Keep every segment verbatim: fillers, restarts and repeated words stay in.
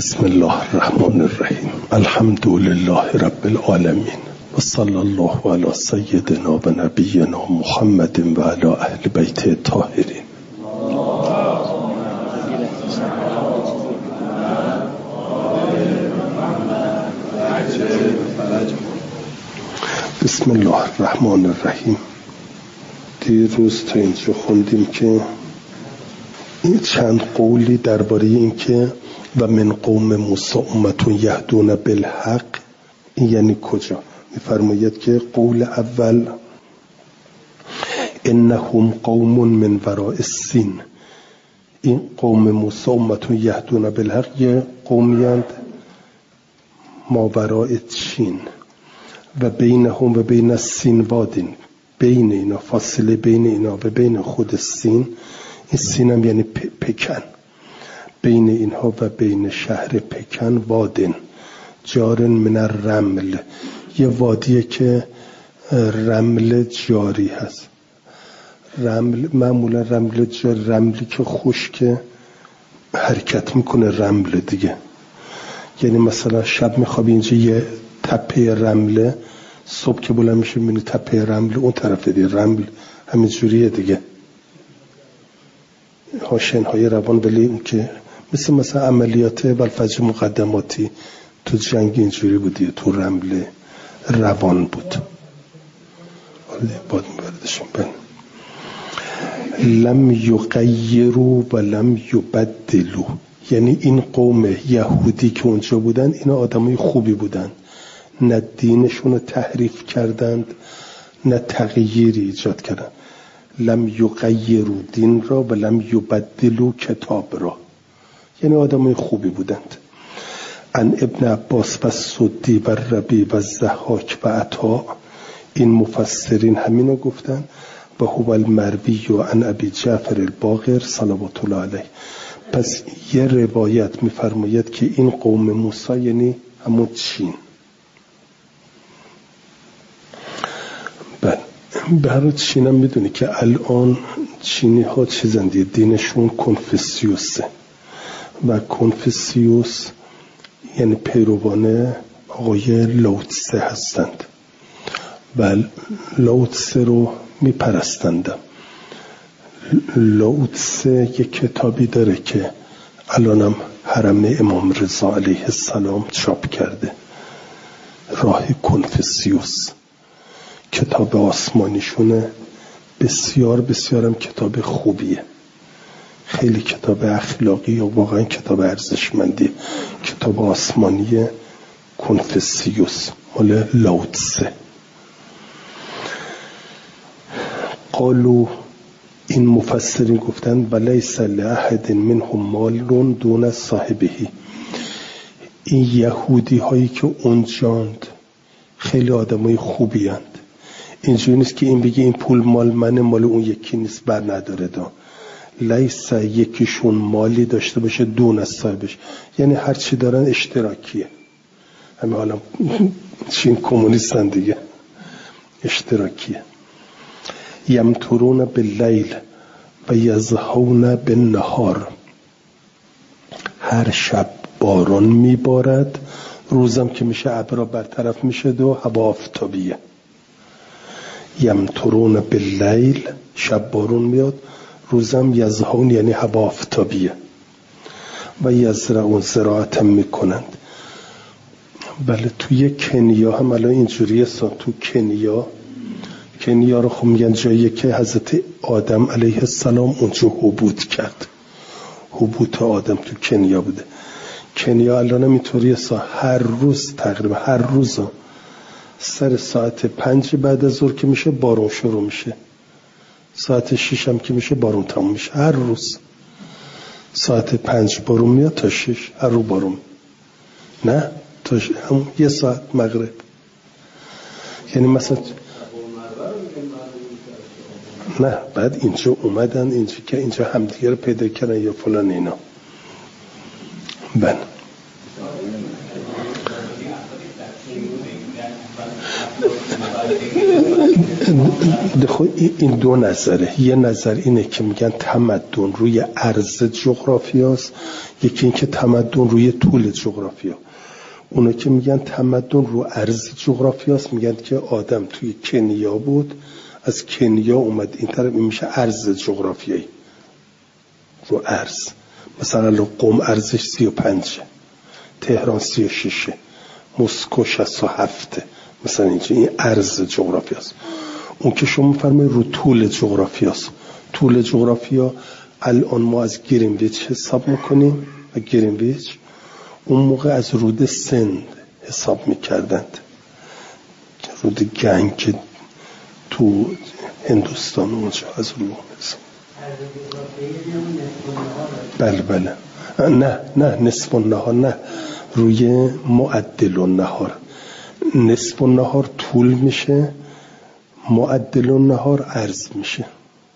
بسم الله الرحمن الرحیم. الحمد لله رب العالمین و صلی الله علی سیدنا و نبینا محمد و علی اهل بیت الطاهرین. بسم الله الرحمن الرحیم. دیروز تا اینجا خوندیم که این چند قولی درباره این که و من قوم موسی امة یهدون بالحق، این یعنی کجا؟ میفرماید که قول اول انهم قوم من وراء السین، این قوم موسی امة یهدون بالحق یه قومیند ماوراء چین و بینهم و بین السین وادین، بین اینا فاصله بین اینا و بین خود سین، این سین هم یعنی پکن، بین اینها و بین شهر پکن وادین جارن من الرمل، یه وادیه که رمل جاری هست. رمل معمولا رمل جاری، رملی که خشک حرکت میکنه رمل دیگه، یعنی مثلا شب میخوابی اینجا یه تپه رمله، صبح که بلند میشه میبینی تپه رمل اون طرف دیگه، رمل همین جوریه دیگه، هاشنهای روان، ولی اون که مثل مثلا عملیات بالفجر مقدماتی تو جنگ اینجوری بودی، تو رمل روان بود. باید میبردشون بن لم یغیروا و لم یبدلوا، یعنی این قوم یهودی که اونجا بودن اینا آدمای خوبی بودن، نه دینشون رو تحریف کردند نه تغییری ایجاد کردند. لم یغیروا دین را و لم یبدلوا کتاب را، یعنی آدمای خوبی بودند. ان ابن عباس و سدی و ربی و ضحاک و عطا، این مفسرین همینو گفتن. و هو المروی و عن ابی جعفر الباقر صلوات الله علیه. پس یه روایت میفرماید که این قوم موسی یعنی همون چین. برای چین هم میدونی که الان چینی ها چیزندی دینشون کنفوسیوسه و کنفوسیوس یعنی پیروان آقای لاوتسه هستند و لاوتسه رو میپرستند. لاوتسه یک کتابی داره که الانم حرم امام رضا علیه السلام چاپ کرده، راه کنفوسیوس، کتاب آسمانیشونه، بسیار بسیارم کتاب خوبیه، خیلی کتاب اخلاقی یا واقعا کتاب ارزشمندی، کتاب آسمانی کنفوسیوس مال لاوتسه. قالو، این مفسرین گفتن ولیس لأحد منهم مال دون صاحبه، این یهودی هایی که اونجاند خیلی آدمای خوبی هند، اینجوری نیست که این بگه این پول مال منه مال اون یکی نیست، بر نداره دا. لیس یکیشون مالی داشته باشه دون از صاحبش، یعنی هر چی دارن اشتراکیه. همه حالا چین کمونیستن دیگه، اشتراکیه. یمترون باللیل و یضحون بالنهار، هر شب باران میبارد، روزم که میشه ابرا برطرف میشه و هوا آفتابیه. یمترون باللیل، شب بارون میاد، روزم یضحون یعنی هوا آفتابیه. و یزرعون، زراعت هم میکنند. بله توی کنیا هم الان اینجوریه سا، تو کنیا کنیا رو خب میگن جاییه که حضرت آدم علیه السلام اونجا حبوط کرد، حبوط آدم تو کنیا بوده. کنیا الان هم اینطوریه سا، هر روز تقریبا هر روز سر ساعت پنج بعد از ظهر که میشه بارون شروع میشه، ساعت شش هم که میشه بارون تموم میشه. هر روز ساعت پنج بارون میاد تا شش، هر رو بارون، نه تا هم یه ساعت مغرب. یعنی مثلا نه بعد اینجا اومدن اینجا که اینجا همدیگه رو پیدا کردن یا فلان اینا. بله این دو نظره. یه نظر اینه که میگن تمدن روی عرض جغرافیاست، یکی این که تمدن روی طول جغرافیا. اونا که میگن تمدن رو عرض جغرافیاست میگن که آدم توی کنیا بود، از کنیا اومد این طرف، این میشه عرض جغرافیایی رو عرض. مثلا قم عرضش سی و پنجه، تهران سی و ششه، مسکو شصت و هفته، مثلا اینجا این عرض جغرافیاست. اون که شما فرمایید رو طول جغرافیاست. طول جغرافیا الان ما از گرینویچ حساب میکنیم و گرینویچ اون موقع از رود سند حساب میکردند، رود گنگ تو هندوستان اونجا از رود حساب. بله بله نه نه نصف النهار نه، روی معدل النهار. نصف النهار طول میشه، معدل النهار عرض میشه.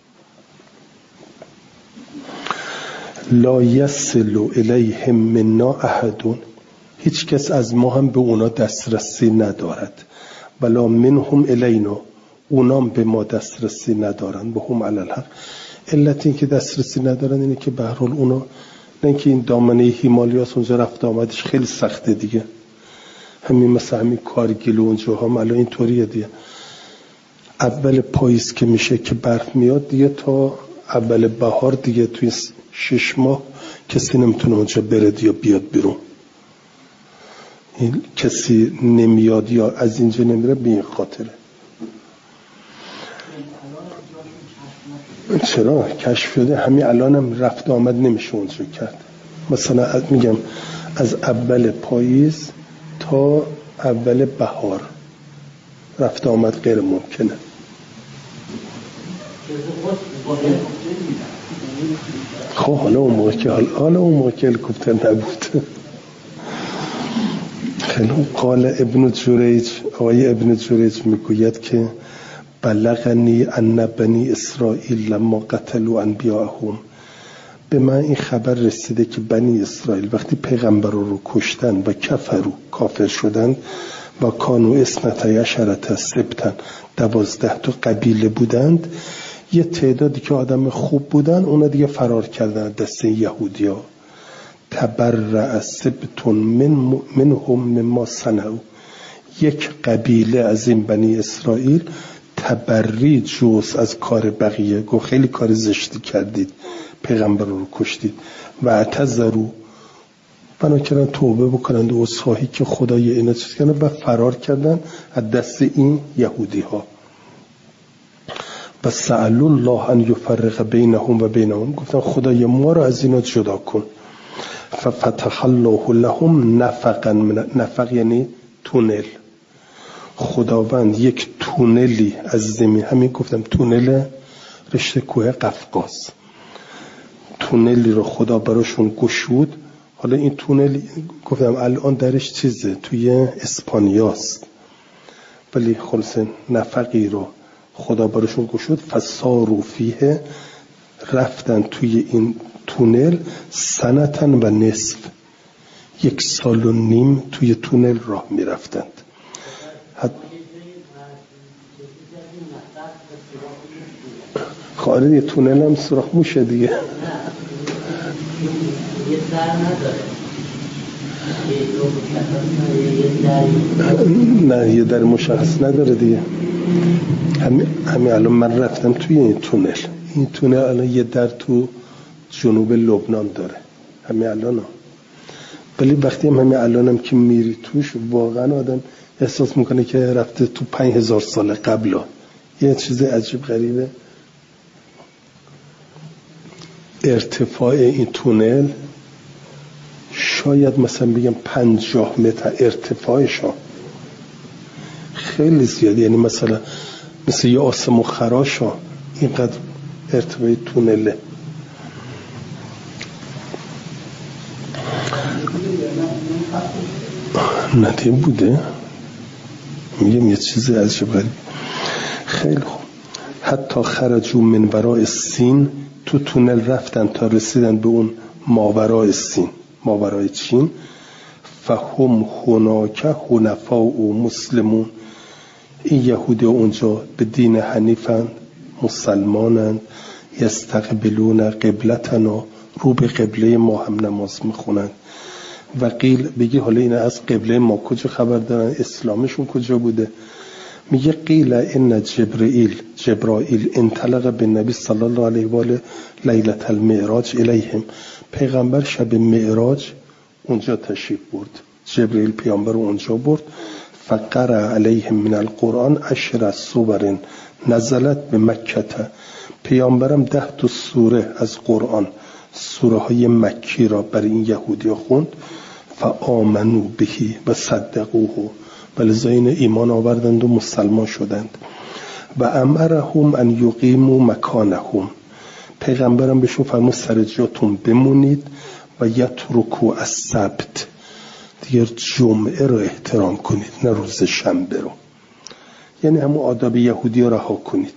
لا یصل الیهم منا احد، هیچ کس از ما هم به اونا دسترسی ندارد. ولا منهم الینا، اونام به ما دسترسی ندارن. به هم علی الحق. علت این که دسترسی ندارن اینه که به هر حال اونا، نه اینکه این دامنه هیمالیاس اونجا رفت آمدش خیلی سخته دیگه، همین مثلا همین کارگیل اونجا هم الان اینطوریه دیگه. اول پاییز که میشه که برف میاد دیگه تا اول بهار دیگه توی شش ماه کسی نمیتونه اونجا برد یا بیاد بیرون. این کسی نمیاد یا از اینجا نمیره به این خاطره. چرا کشف شده؟ همین الان هم رفت آمد نمیشه اونجا کرد. مثلا میگم از اول پاییز تا اول بهار رفت آمد غیر ممکنه. خب حالا اون موقع که حالا اون موقع که هلیکوپتر نبود. خیلی قال ابن جریج، آقای ابن جریج میگوید که بلغنی ان بنی اسرائیل لما قتلوا انبیاءهم، به من این خبر رسیده که بنی اسرائیل وقتی پیغمبر رو کشتن و کفرو کافر شدن و کانو اثنتی عشرة سبتن، دوازده تا قبیله بودند، یه تعدادی که آدم خوب بودن اونا دیگه فرار کردن دست یهودیا. تبرأ سبتون من منهم مما صنعوا، یک قبیله از این بنی اسرائیل تبری جوز از کار بقیه، گو خیلی کار زشتی کردید، پیغمبر رو کشتید. و اعتذروا، بنا کردن توبه بکنند و عذرخواهی که خدای اینا چیز کنه و فرار کردن از دست این یهودی ها. و سألوا الله ان یفرق بینهم و بینهم، گفتن خدای ما رو از اینا جدا کن. ففتح الله لهم نفقا من، نفق یعنی تونل، خداوند یک تونلی از زمین، همین گفتم تونل رشته کوه قفقاز، تونلی رو خدا براشون گشود. حالا این تونل گفتم الان درش چیزه توی اسپانیاست، ولی خلاص نفقی رو خدا براشون گشود. فسارو فیه، رفتن توی این تونل سنتن و نصف، یک سال و نیم توی تونل راه می رفتند. حد... خارج یه تونل هم سراخ موشه دیگه. نه یه در مشخص نداره دیگه. همین همین الان من رفتم توی این تونل، این تونل الان یه در تو جنوب لبنان داره همین الان. ولی وقتی هم همین الان هم که میری توش واقعا آدم احساس میکنه که رفته تو پنج هزار سال قبل ها. یه چیز عجیب غریبه. ارتفاع این تونل شاید مثلا بگم پنجاه متر ارتفاعش ها، خیلی زیاد، یعنی مثلا مثل یه آسمون خراش ها اینقدر ارتفاع تونله. ندیم بوده، میگم یه چیز عجیب غریب. خیلی خوب. حتی خرجو من ورای سین، تو تونل رفتن تا رسیدن به اون ماورای سین، ماورای چین. فهم هناک حنفاء و مسلمون. این یهودی اونجا به دین حنیفند، مسلمانند. یستقبلون قبلتنا، رو به قبله ما هم نماز میخونند. و قیل، بگی حالا این از قبله ما کجا خبر دارن؟ اسلامشون کجا بوده؟ میگه قیل ان جبرائیل جبرائیل انطلق به نبی صلی الله علیه و آله لیلة المعراج الیهم. پیغمبر شب معراج اونجا تشریف برد. جبرائیل پیامبر اونجا برد. فقرأ علیهم من القرآن عشر سور نزلت به مکه. پیامبرم ده تا سوره از قرآن، سوره های مکی را برای این یهودی خوند. فآمنوا بهی و صدقوه، ولذا این ایمان آوردند و مسلمان شدند. و امرهم ان یقیموا مکانهم، پیغمبرم بهشون فرمود سر جاتون بمونید. و یترکوا السبت، دیگر جمعه رو احترام کنید، نه روز شنبه رو. یعنی همون آداب یهودی رو رها کنید.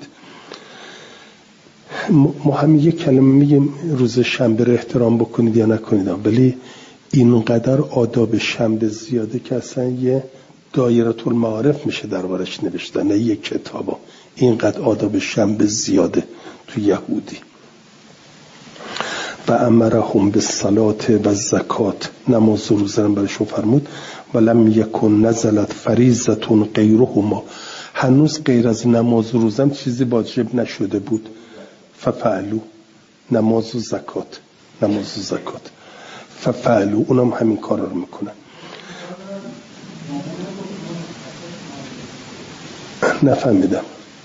ما هم یک کلمه میگیم روز شنبه رو احترام بکنید یا نکنید، ولی اینقدر آداب شنبه زیاده که اصلا یه دایره المعارف میشه دربارش نوشته، نه یک کتابا. اینقدر آداب شنبه زیاده تو یهودی. و امرهم بالصلاة و زکات، نماز و روزه رو برشون فرمود. ولم یکن نزلت فریضة غیرهما، هنوز غیر از نماز و روزه چیزی واجب نشده بود. ففعلوا، نماز و زکات، نماز و زکات. ففعلوا، اونم همین کار رو میکنن. نفهمیدم.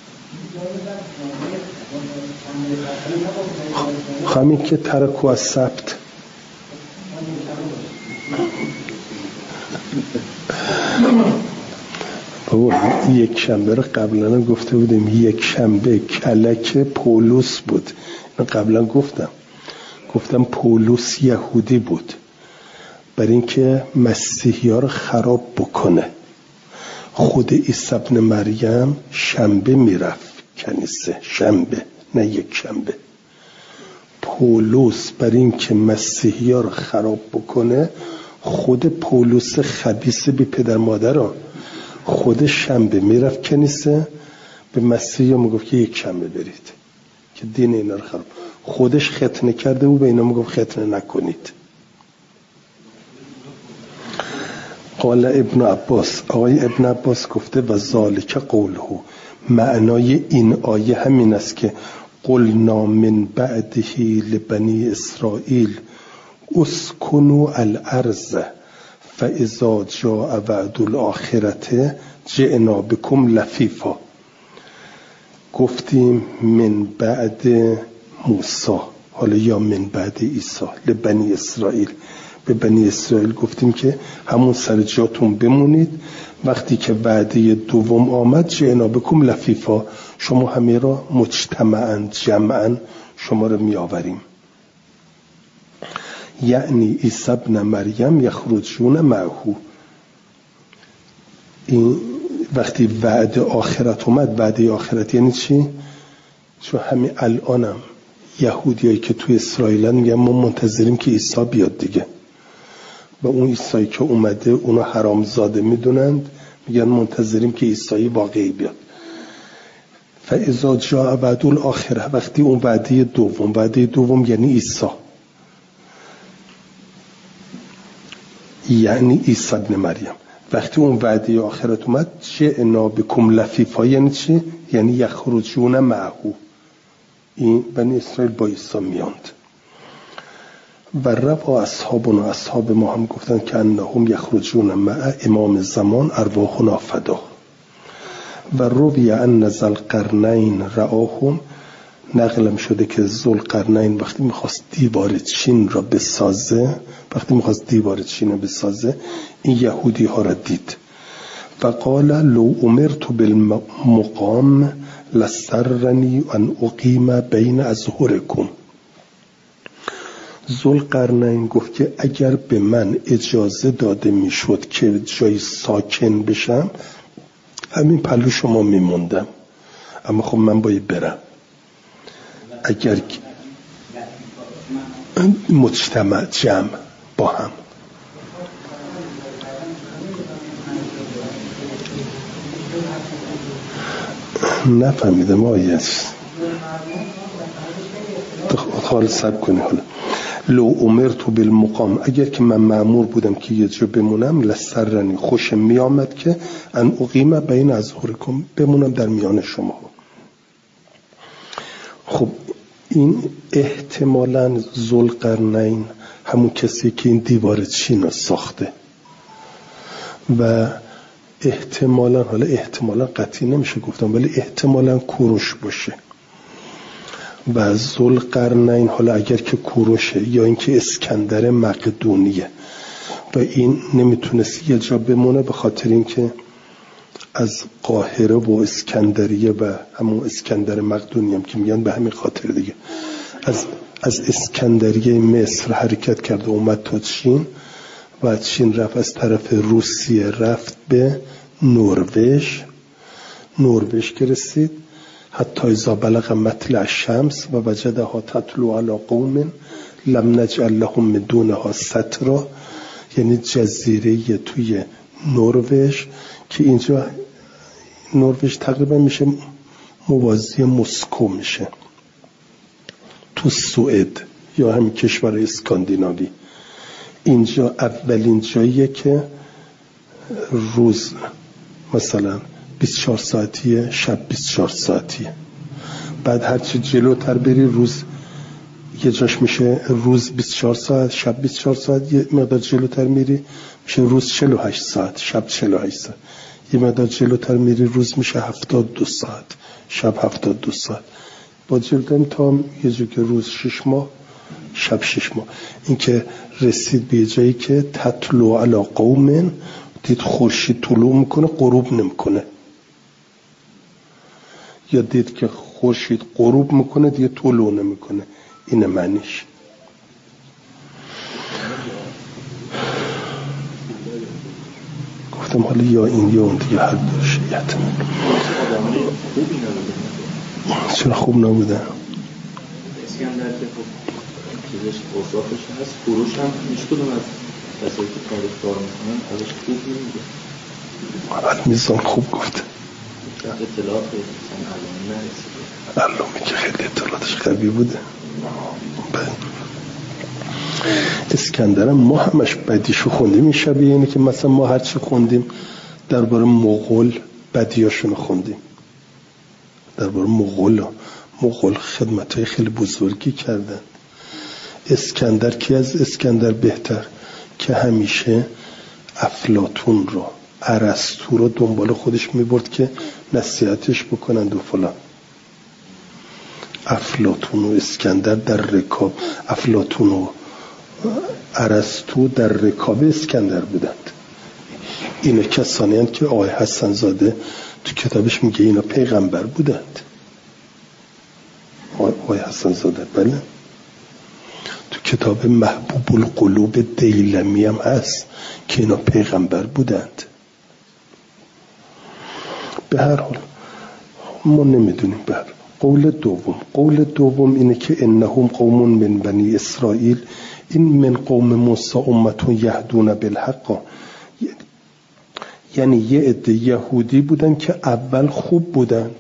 همین که ترکوا از سبت. بابا یک شنبه رو قبلا گفته بودیم، یک شنبه کلک پولس بود. اینو قبلا گفتم گفتم پولس یهودی بود، برای اینکه مسیحی ها رو خراب بکنه. خود عیسی ابن مریم شنبه میرفت کنیسه، شنبه نه یک شنبه. پولس برای اینکه مسیحی ها رو خراب بکنه، خود پولس خبیث بی پدر مادر ها خود شنبه میرفت کنیسه، به مسیحی ها میگفت که یک شنبه برید که دین اینا رو خراب. خودش ختنه کرده و به اینا میگفت ختنه نکنید. قال ابن عباس، آقای ابن عباس گفته و ذالک قوله، معنای این آیه همین است که قلنا من بعده لبنی اسرائیل اسکنوا الارض فاذا جاء وعد الاخرة جئنا بكم لفیفا. گفتیم من بعد موسی، حالا یا من بعد عیسی، لبنی اسرائیل، به بنی اسرائیل گفتیم که همون سر جاتون بمونید، وقتی که وعده دوم آمد جئنا بکم لفیفا، شما همه را مجتمعاً جمعاً شما را می آوریم. یعنی عیسی ابن مریم یخرجون معه. این وقتی وعده آخرت اومد، وعده آخرت یعنی چی؟ چون همین الانم یهودیایی که توی اسرائیلن میگن ما منتظریم که عیسی بیاد دیگه، و اون عیسی که اومده اونا حرامزاده میدونند، میگن منتظریم که عیسی واقعی بیاد. فاذا جاء وعد الاخره، وقتی اون وعده دوم، وعده دوم یعنی عیسی، یعنی عیسی ابن مریم، وقتی اون وعده آخرت اومد جئنا بکم لفیفا یعنی چی؟ یعنی یخرجون معه، این بنی اسرائیل با عیسی میاند. و روا اصحابنا، اصحاب ما هم گفتن که انهم یخرجون مع امام زمان ارواحنا فدا. و روی ان ذوالقرنین رآهم، نقلم شده که ذوالقرنین وقتی میخواست دیوار چین را بسازه، وقتی میخواست دیوار چین را بسازه این یهودی ها را دید. و قال لو امرت بالمقام لسرنی ان اقیم بین اظهرکم. ذوالقرنین گفت که اگر به من اجازه داده میشد که جای ساکن بشم، همین پلو شما میموندم، اما خب من باید برم. اگر مجتمع جمع با هم نفهمیدم آیه خالص سب کنی. حالا لو امرت بالمقام، اگر که من مأمور بودم که یه جا بمونم، لسرنی، خوشم می آمد که ان اقیم بین اظهرکم، بمونم در میان شما. خب این احتمالاً ذوالقرنین همون کسی که این دیوار چین رو ساخته و احتمالاً، حالا احتمالاً قطعی نمیشه گفتم، ولی احتمالاً کوروش باشه. و ذوالقرنین حالا اگر که کوروشه یا اینکه اسکندر مقدونیه و این نمیتونست یه جا بمونه به خاطر اینکه از قاهره و اسکندریه و همون اسکندر مقدونی هم که میگن به همین خاطر دیگه از از اسکندریه مصر حرکت کرد و اومد تا چین و از چین رفت از طرف روسیه رفت به نروژ. نروژ که رسید حتی اذا بلغ مطلع الشمس و وجدها تطلع علی قوم لم نجعل لهم من دونها سترا، یعنی جزیره توی نروژ که اینجا نروژ تقریبا میشه موازی مسکو میشه تو سوئد یا همین کشور اسکاندیناوی. اینجا اولین جاییه که روز مثلا بیست و چهار ساعتیه، شب بیست و چهار ساعتیه. بعد هرچی جلوتر بری روز یه جاش میشه روز بیست و چهار ساعت، شب بیست و چهار ساعت. یه مقدار جلوتر میری میشه روز چهل و هشت ساعت، شب چهل و هشت ساعت. یه مقدار جلوتر میری روز میشه هفتاد و دو ساعت، شب هفتاد و دو ساعت. با جلوتر تا یه جا که روز شش ماه، شب شش ماه. این که رسید به جایی که تطلع علی قوم، دید خورشید طلوع میکنه غروب نمیکنه، یا دید که خورشید غروب میکنه دیگه طلوع نمیکنه. اینه معنیش. گفتم حالا یا این یا اون دیگه هر دوش یتمه. چرا خوب نبودن؟ اسکندر که خب چیزش اوصافش هست، کوروش هم هیچ کدوم از کسایی که تاریخ کار میکنن ازش خوب نمیگه. المیزان خوب گفت. اطلاعات مثلا علامه نرسیده. علامه که خیلی اطلاعاتش قوی بوده. اسکندر ما همش بدیشو خوندیم. این شبیه اینه که مثلا ما هرچی خوندیم درباره مغول بدیاشونو خوندیم. درباره مغول مغول خدمتای خیلی بزرگی کردن. اسکندر کی از اسکندر بهتر که همیشه افلاطون رو، ارسطو رو دنبال خودش میبرد که نصیحتش بکنند و فلان. افلاطون و اسکندر در رکاب، افلاطون و ارسطو در رکاب اسکندر بودند. اینا کسانی هستند که آقای حسن زاده تو کتابش میگه اینا پیغمبر بودند. آقای حسن زاده بله تو کتاب محبوب القلوب دیلمی هم هست که اینا پیغمبر بودند. به هر حال ما نمیدونیم. بر قول دوم قول دوم اینه که انهم قوم من بنی اسرائیل، این من قوم موسی امتون یهدون بالحق، یعنی یه عده یهودی بودن که اول خوب بودند.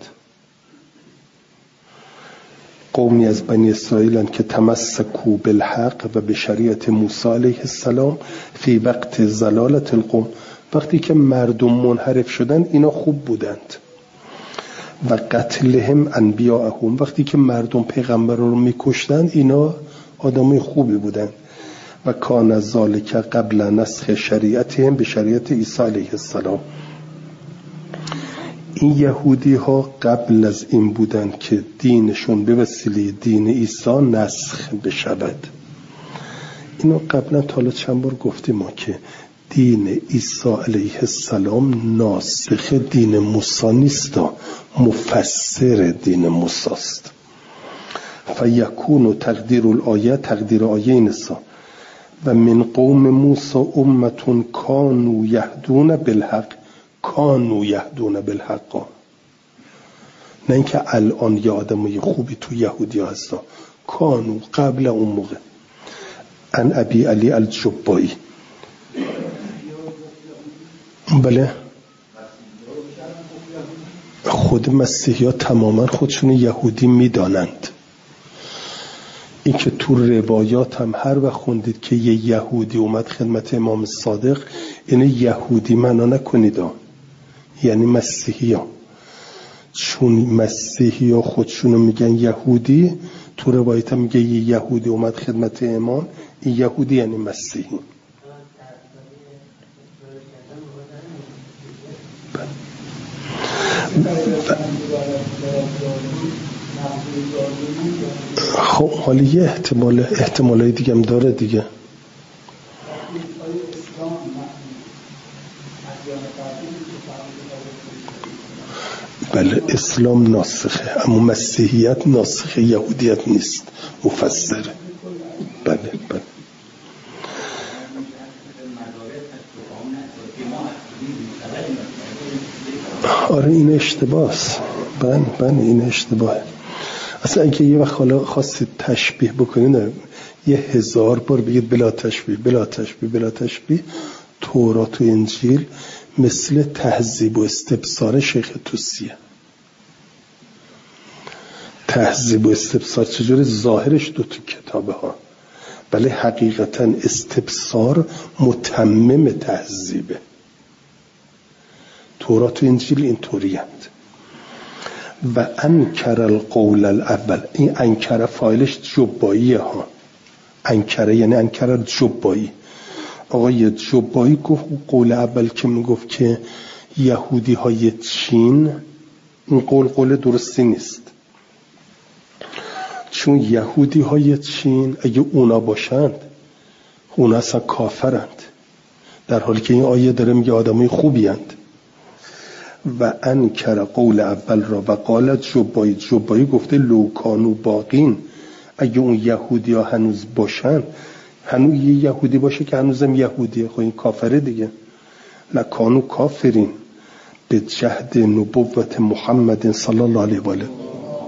قومی از بنی اسرائیل که تمسکوا بالحق و به شریعت موسی علیه السلام فی وقت ضلالت القوم، وقتی که مردم منحرف شدن اینا خوب بودند. و قتلهم انبیاءهم، وقتی که مردم پیغمبر رو میکشتن اینا آدمای خوبی بودند. و کان ذالک قبل نسخ شریعتهم به شریعت عیسی علیه السلام، این یهودی ها قبل از این بودن که دینشون به وسیله دین عیسی نسخ بشود. اینو قبلا تا حالا چند بار گفتیم ما که دین عیسی علیه السلام ناسخ دین موسی نیست، مفسر دین موسی است. فیکون تقدیر الآیه، تقدیر آیه اینسا و من قوم موسی امتون کانوا یهدون بالحق، کانوا یهدون بالحق، نه اینکه الان یه آدمای خوبی تو یهودی ها هستا، کانوا قبل اون موقع. ان ابی علی الجبایی بله خود مسیحی ها تماما خودشون یهودی میدانند. این که تو روایات هم هر وقت خوندید که یه یهودی اومد خدمت امام صادق، اینه یهودی معنا نکنید ها. یعنی مسیحی ها، چون مسیحی ها خودشونو میگن یهودی، تو روایت هم میگه یه یهودی اومد خدمت امام، این یهودی یعنی مسیحی. خب حالا یه احتمال احتمالای دیگه هم داره دیگه. بله اسلام ناسخه، اما مسیحیت ناسخه یهودیت نیست، مفسره. بله بله آره این اشتباهه. بله بله این اشتباهه. اصلا اگه یه وقت حالا خواستید تشبیه بکنید، یه هزار بار بگید بلا تشبیه بلا تشبیه بلا تشبیه. تورات و انجیل مثل تهذیب و استبصار شیخ توسیه. تهذیب و استبصار چجوری؟ ظاهرش دو تا کتابه ها، ولی حقیقتا استبصار متمم تهذیبه. تورات و انجیل این طوریند. و انکر القول الاول، این انکر فایلش جباییه ها. انکره یعنی انکر جبایی. آقای جبایی گفت قول اول که میگفت که یهودی های چین، این قول قول درستی نیست، چون یهودی های چین اگه اونا باشند اونا اصلا کافرند، در حالی که این آیه داره میگه آدمای خوبی هند. و انکر قول اول را و قال جبایی، جبایی گفته لوکانو باقین، اگه اون یهودی ها هنوز باشن، هنوز یه یهودی باشه که هنوزم یهودیه، خب این کافره دیگه. لکانو کافرین به جهد نبوت محمد صلی الله علیه و آله.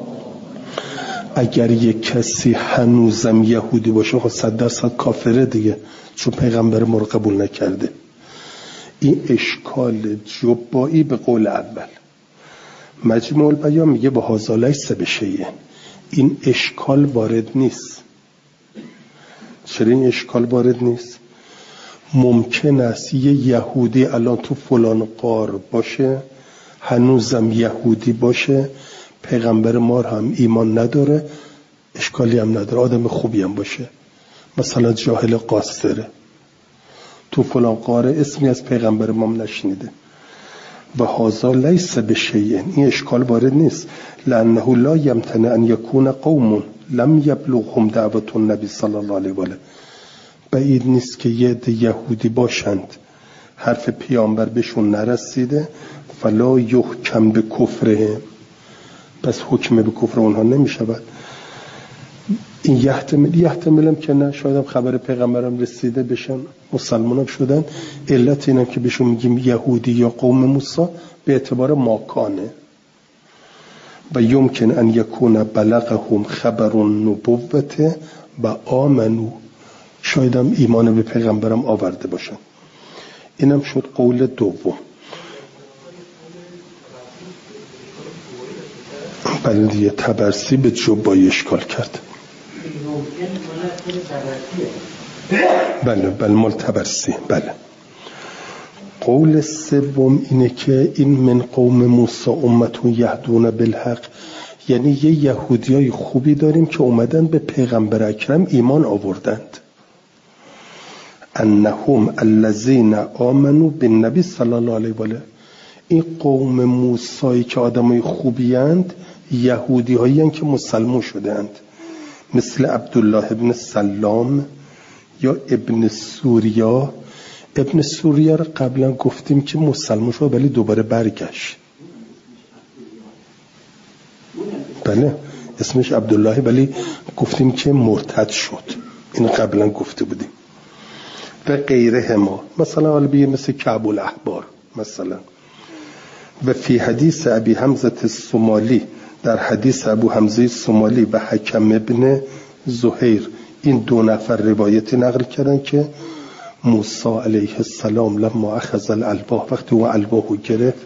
اگر یک کسی هنوزم یهودی باشه خب صد درصد کافره دیگه، چون پیغمبر ما رو قبول نکرده. این اشکال جبایی به قول اول. مجموع البیان میگه به هذا لیس بشیء، این اشکال وارد نیست. چرا این اشکال وارد نیست؟ ممکن است یه یهودی الان تو فلان غار باشه، هنوزم یهودی باشه، پیغمبر ما هم ایمان نداره، اشکالی هم نداره، آدم خوبی هم باشه، مثلا جاهل قاصره، تو فلان قاره اسمی از پیغمبر ما نشنیده. و هذا لیس بشیء، این اشکال وارد نیست. لانه لا یمتنع ان یکون قوم لم یبلغهم دعوت النبی صلی الله علیه و آله. بعید نیست که یه عده یهودی باشند حرف پیامبر بهشون نرسیده، فلا یحکم به کفرهم، پس حکم به کفر اونها نمیشود. این یحتمل یحتملم که نه، شاید هم خبر پیغمبرم رسیده بشن مسلمان هم شدن. علت اینم که بهشون میگیم یهودی یا قوم موسی به اعتبار ماکانه. و یمکن ان یکون بلغهم خبر النبوة و آمنو، شاید هم ایمان به پیغمبرم آورده باشن. اینم شد قول دوم. بله دیگه تبرسی به جبایی اشکال کرد. بله بله مال تبرسی. بله قول سوم اینه که این من قوم موسی امتون یهدون بالحق، یعنی یه یهودیای خوبی داریم که اومدن به پیغمبر اکرم ایمان آوردند. انهم الذين آمنوا بالنبی صلی الله علیه و آله، این قوم موسی که آدمای خوبی اند، یهودی هایی هستند که مسلمان شدند، مثل عبدالله ابن سلام یا ابن سوریا. ابن سوریا رو قبلا گفتیم که مسلمان شد ولی دوباره برگشت. بله اسمش عبدالله ولی گفتیم که مرتد شد، این قبلا گفته بودیم. و غیره ما، مثلا حالا بگیم مثل کعب الاحبار مثلا. و فی حدیث ابی حمزه الصومالی، در حدیث ابو حمزه الصومالی و حکم ابن زهیر، این دو نفر روایتی نقل کردن که موسی علیه السلام لما اخذ الالواح، وقتی او الواحو گرفت،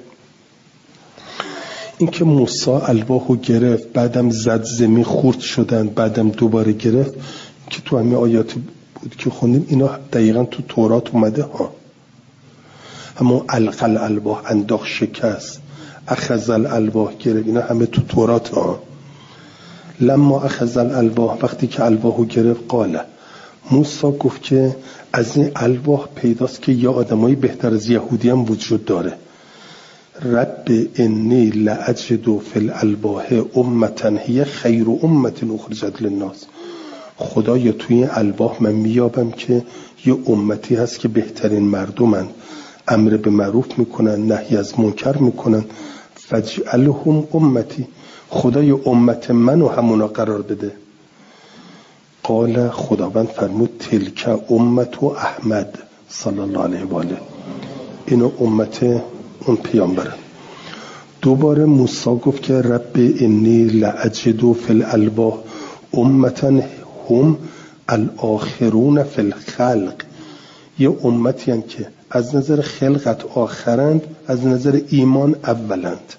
این که موسی الواحو گرفت بعدم زد زمین خورد شدن، بعدم دوباره گرفت، که تو همه آیات بود که خوندیم اینا دقیقا تو تورات اومده ها. همون القل الواح انداخت شکست، اخذ الالواح گرفت، اینا همه تو تورات ها. لما اخذ الالواح، وقتی که الواحو گرفت، قاله موسی گفت که از این الواح پیداست که یا آدمایی بهتر از یهودی هم وجود داره. رب انی لاجد فی الالواح امتا هی خیر امت اخرجت للناس. خدایا توی این الواح من میابم که یه امتی هست که بهترین مردمن، امر به معروف میکنن، نهی از منکر میکنن. فجعلهم امتی، خدای امت منو همونا قرار بده. قال خداوند فرمود تلک امت و احمد صلی الله علیه و آله، اینو امت اون پیامبره. دوباره موسی گفت که رب انی لاجد فی الالواح امتا هم الاخرون فی الخلق، یه امتی هستند که از نظر خلقت آخرند، از نظر ایمان اولند.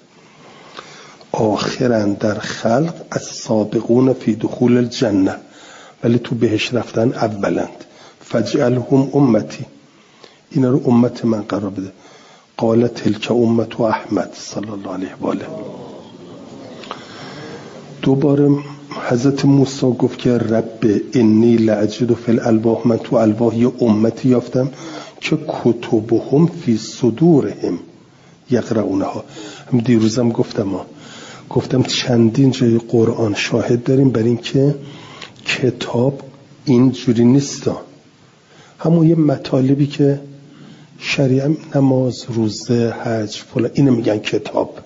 آخرند در خلق از سابقون فی دخول الجنه، ولی تو بهش رفتن اولند. فجعلهم امتی، اینا رو امت من قرار بده. قال تلک امت و احمد صلی الله علیه و آله. دوباره حضرت موسی گفت که رب انی لاجد فی الالواح، من تو الواح یه امتی یافتم که کتبهم فی صدورهم یقرؤونها. هم دیروزم گفتم ما گفتم چندین جای قرآن شاهد داریم بر این که کتاب اینجوری نیستا. همون یه مطالبی که شریعه، نماز، روزه، حج، فلان، اینو میگن کتاب.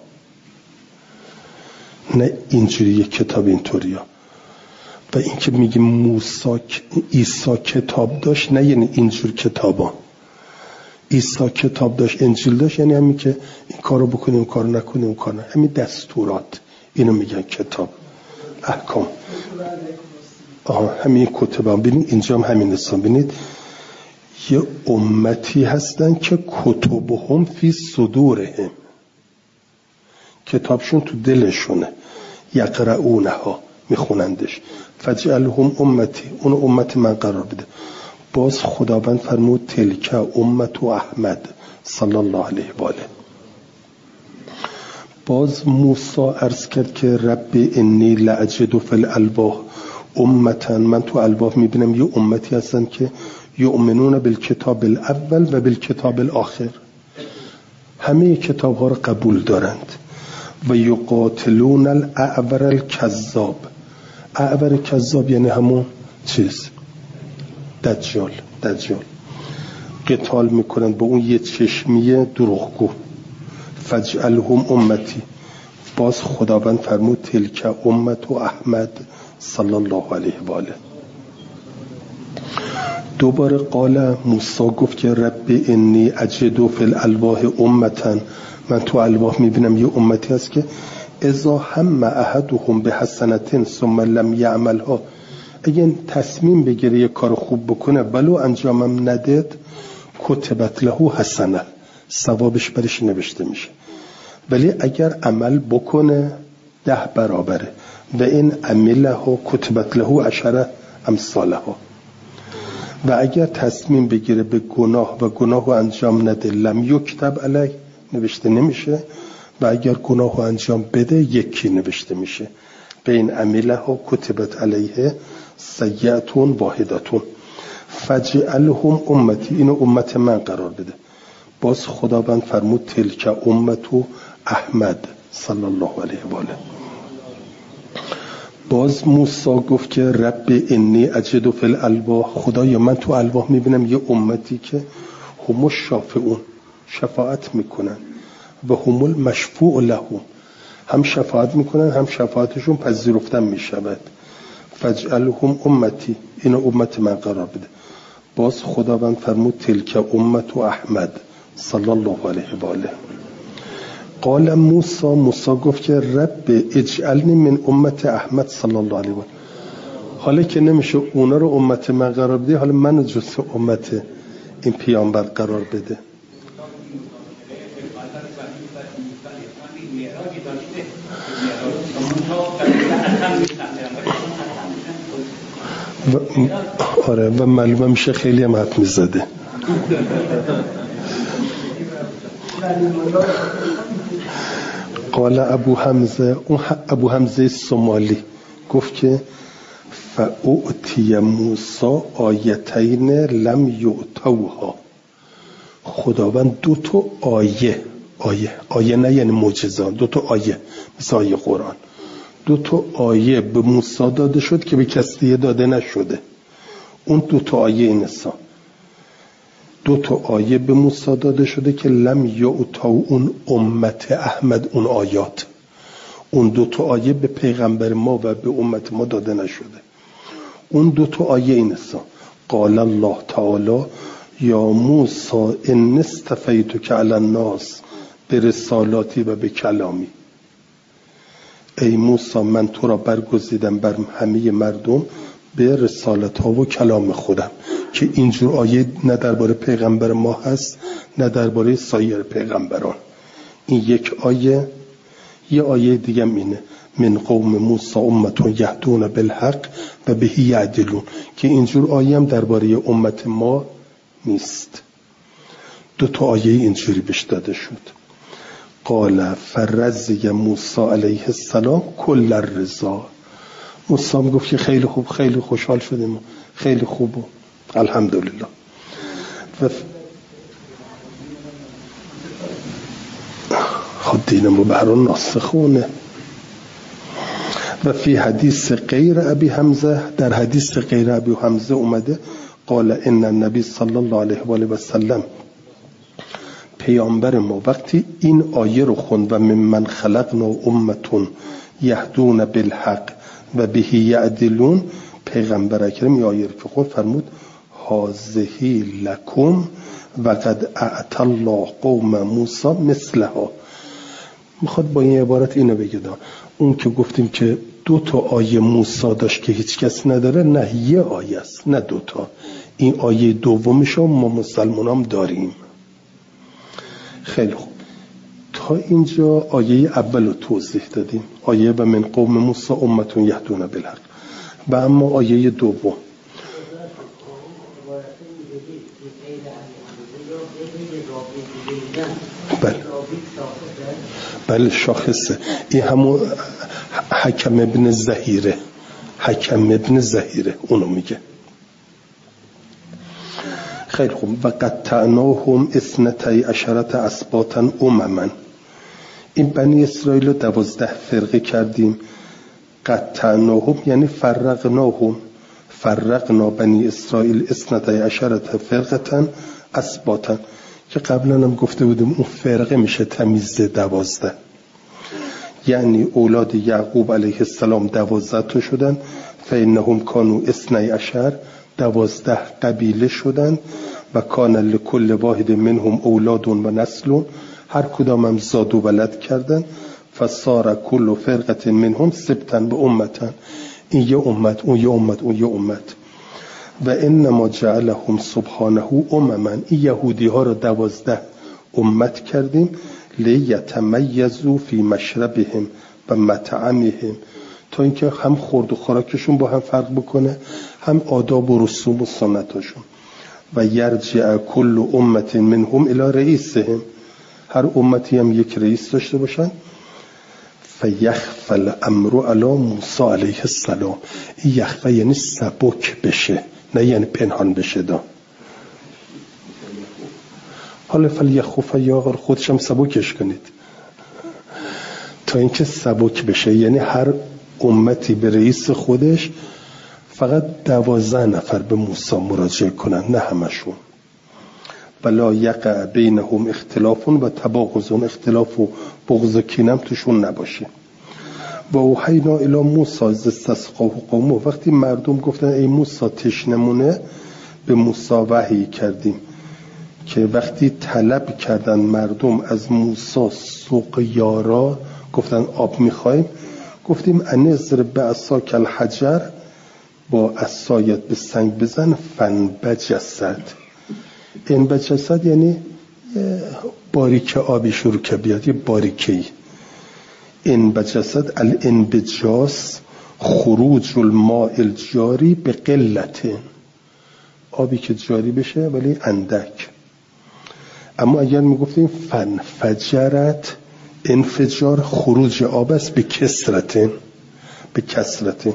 نه اینجوری یه کتاب اینطوریا. و این که میگیم موسی عیسی کتاب داشت، نه یعنی اینجور کتابا. عیسی کتاب داشت، انجیل داشت، یعنی همین که این کارو بکنیم، این کارو نکنیم، اون کارو نه. همین دستورات، اینو میگن کتاب، احکام. آها همین کتابا. ببینید اینجا هم همین هستن. ببینید یه امتی هستن که کتبهم فی صدورهم، کتابشون تو دلشونه، یقرؤونها، میخونندش. فجعلهم امتی، اون امت من قرار بده. باز خداوند فرمود تلک امت و احمد صلی الله علیه و آله. باز موسی عرض کرد که رب انی لاجد فی الالواح امتا، من تو الواح میبینم یه امتی هستن که یؤمنون بالکتاب الاول و بالکتاب الاخر، همه کتاب ها رو قبول دارند. و یقاتلون الاعور الکذاب، اعور کذاب یعنی همون چیز دجال، دجال قتال میکنند با اون یه چشمی دروغگو. فجعلهم امتی، باز خداوند فرمود تلک امت و احمد صلی الله علیه و آله. دوباره قال موسی گفت که رب انی اجد فی الالواح امتا، من تو الواح میبینم یه امتی هست که اذا هم احدهم بحسنة ثم لم یعملها، اگه تصمیم بگیره یه کار خوب بکنه ولو انجامم نداد، کتبت له حسنه، ثوابش برش نوشته میشه. ولی اگر عمل بکنه ده برابره. و این عمله کتبت له عشره امثالها. و اگر تصمیم بگیره به گناه و گناه رو انجام نده، لم یکتب علیه، نوشته نمیشه. و اگر گناه رو انجام بده یکی نوشته میشه. به این عمله ها کتبت علیه سیئتون واحدتون. فجعلهم امتی، اینو امت من قرار بده. باز خداوند فرمود تلک امت احمد صلی الله علیه و آله. باز موسی گفت که رب انی اجد فی الالواح، خدایا من تو الواح میبینم یه امتی که هم الشافعون، شفاعت میکنن، و هم المشفوع لهم، هم شفاعت میکنن هم شفاعتشون پذیرفتن میشود. فجعلهم امتی، اینو امت من قرار بده. باز خداوند فرمود تلک امت و احمد صلی الله علیه و آله. قال موسی، موسی گفت که رب اجعلنی من امت احمد صلی الله علیه و آله. حالا که نمیشه اونا رو امت من قرار بدی، حالا من جزء امت این پیامبر قرار بده. و آره و معلومه میشه خیلی هم حد میزده. قال ابو حمزه، اون ابو حمزه سومالی گفت که فاوتی موسی آیتین لم یؤتوها، خداوند دو تا آیه آیه آیه نه یعنی معجزه، دو تا آیه مثل آیه قرآن، دو تا آیه به موسی داده شد که به کسی داده نشده. اون دو تا آیه این سا دو تا آیه به موسی داده شده که لم یؤتا اون امت احمد اون آیات، اون دو تا آیه به پیغمبر ما و به امت ما داده نشده. اون دو تا آیه این سا قال الله تعالی یا موسی ان استفیتک علی الناس برسالاتی و به کلامی، ای موسی من تو را برگزیدم بر همه مردم به رسالت ها و کلام خودم. که اینجور آیه نه درباره پیغمبر ما هست نه درباره سایر پیغمبران. این یک آیه. یه آیه دیگه اینه من قوم موسی امتون یهدون بالحق و بهی یعدلون، که اینجور آیه هم درباره امت ما نیست. دو تا آیه اینجوری بهش داده شد. قال فرزی موسی علیه السلام کل الرضا، موسی هم گفت که خیلی خوب، خیلی خوشحال شدیم، خیلی خوب، الحمدلله. و خود دینمو برای ناسخونه. و فی حدیث غیر ابی حمزه، در حدیث غیر ابی حمزه اومده قال ان النبی صلی الله علیه و آله و سلم، پیامبر ما وقتی این آیه رو خوند و ممن خلقنا امتون یهدون بالحق و به یعدلون، پیغمبر اکرم این آیه رو که خوند فرمود هذه لکم و قد اعطى الله قوم موسی مثلها. میخواد با این عبارت اینو بگه دا. اون که گفتیم که دو تا آیه موسی داشت که هیچ کس نداره، نه یه آیه است نه دو تا. این آیه دومش ما مسلمان هم داریم. خیلی خوب، تا اینجا آیه اول رو توضیح دادیم، آیه و من قوم موسی امتون یهدون بالحق. و اما آیه دوم بله بله شاخصه. این همون حکم ابن زهیره، حکم ابن زهیره اونو میگه. خیلی خوب. و قطعناهم اثنتی عشرت اسباطا امما، این بنی اسرائیل رو دوازده فرقه کردیم. قطعناهم یعنی فرقناهم، فرقنا بنی اسرائیل اثنتی عشرت فرقتا اسباطا، که قبلا هم گفته بودیم اون فرقه میشه تمیز دوازده، یعنی اولاد یعقوب علیه السلام دوازده تا شدن. فانهم کانوا اثنی عشر، دوازده قبیله شدن. و کان لکل واحد منهم اولاد و نسل، هر کدام هم زاد و ولد کردن. فصار کل فرقه منهم سبتا به امتن، این یه امت، اون یه امت، اون یه امت. و انما جعلهم سبحانه امما، این یهودی ها رو دوازده امت کردیم. لیتمیزوا فی مشربهم و مطعمهم، تا اینکه هم خورد و خوراکشون با هم فرق بکنه، هم آداب و رسوم و سنتاشون. و یرجع کل امت منهم الی رئیسهم، هر امتی هم یک رئیس داشته باشن. فیخفى الامر علی موسی علیه السلام، این یخفى یعنی سبک بشه، نه یعنی پنهان بشه. دا حالا فلیخف یا خودش هم سبکش کنید تا اینکه سبک بشه، یعنی هر امتی به رئیس خودش فقط دوازده نفر به موسی مراجعه کنن، نه همشون. بلا یقع بینهم اختلاف و تباغض، اختلاف و بغض و کینه توشون نباشه. و اوحینا الی موسی اذ استسقاه قومه، وقتی مردم گفتن ای موسی تشنمونه، به موسی وحی کردیم که وقتی طلب کردن مردم از موسی سقیارا، گفتن آب میخوایم، گفتیم انذر بعصاک الحجر، با عصایت به سنگ بزن، فنبجست، انبجست یعنی باریکه آبی شروع که بیاد، یه باریکه‌ای. انبجست الانبجاس خروج الماء الجاری به قلت، آبی که جاری بشه ولی اندک. اما اگر میگفتیم فنفجرت، انفجار خروج آب است به کسرت، به کسرت.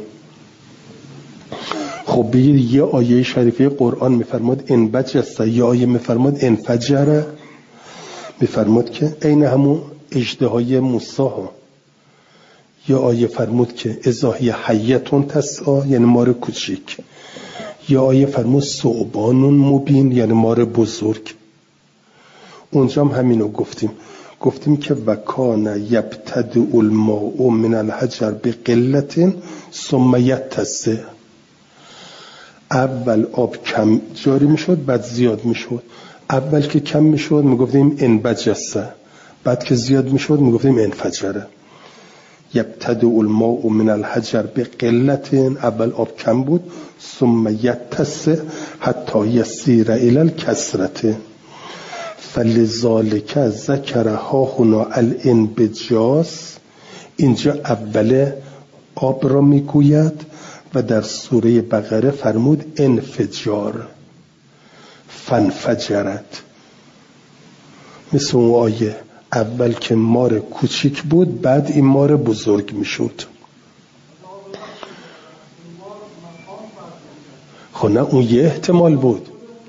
خب بگید یه آیه شریفه قرآن میفرماد انبجست، یه آیه میفرماد انفجره، میفرماد که عین همون اژدهای موسی ها. یه آیه فرمود که اذاهی حیتون تسعا یعنی مار کوچیک، یه آیه فرمود ثعبانون مبین یعنی مار بزرگ. اونجا هم همینو گفتیم، گفتیم که وکان یبتدئ الماء من الحجر بقلت ثم یتسع. اول آب کم جاری میشد بعد زیاد میشد. اول که کم میشد میگفتیم انبجسه، بعد که زیاد میشد میگفتیم انفجره. یبتدئ الماء من الحجر بقلت، اول آب کم بود، ثم یتسع حتی یسیر الی الکثرة. فلذالک ذکرها هنا الانبجاس، اینجا اول آب را میگوید و در سوره بقره فرمود انفجار، فانفجرت. مثل اون آیه اول که مار کوچیک بود بعد این مار بزرگ میشد. خب نه اون یه احتمال بود،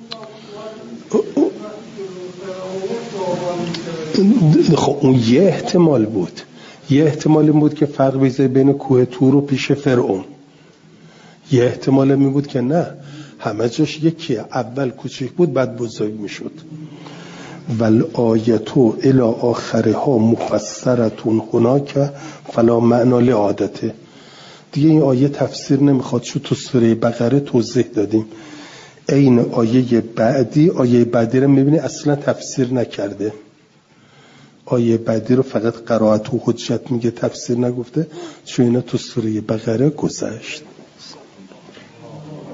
خب اون یه احتمال بود، یه احتمال این بود که فرق بذاره بین کوه طور و پیش فرعون. یه احتمال می بود که نه همه جاش یکیه، اول کوچیک بود بعد بزرگ میشد. والآیتو الی آخرها مفسرتون هناک فلا معنا لعادته. دیگه این آیه تفسیر نمیخواد، چون تو سوره بقره توضیح دادیم. این آیه بعدی، آیه بعدی رو میبینی اصلا تفسیر نکرده، آیه بعدی رو فقط قرائت و حجت میگه، تفسیر نگفته، چون اینا تو سوره بقره گذشت.